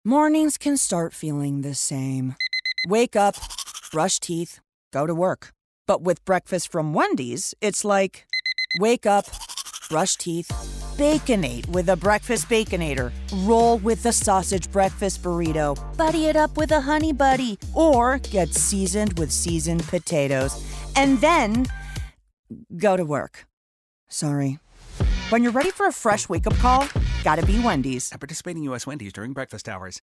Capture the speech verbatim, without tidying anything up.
Mornings can start feeling the same. Wake up, brush teeth, go to work. But with breakfast from Wendy's, it's like, wake up, brush teeth, Baconate with a breakfast Baconator. Roll with the sausage breakfast burrito. Buddy it up with a Honey Buddy. Or get seasoned with seasoned potatoes. And then go to work. Sorry. When you're ready for a fresh wake-up call, gotta be Wendy's. At participating U S Wendy's during breakfast hours.